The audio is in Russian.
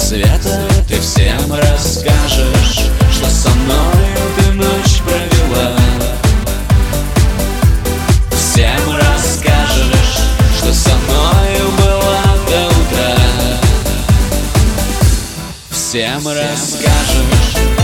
рассвета ты всем расскажешь, что со мною ты ночь провела. Всем расскажешь, что со мною была до утра. Всем расскажешь.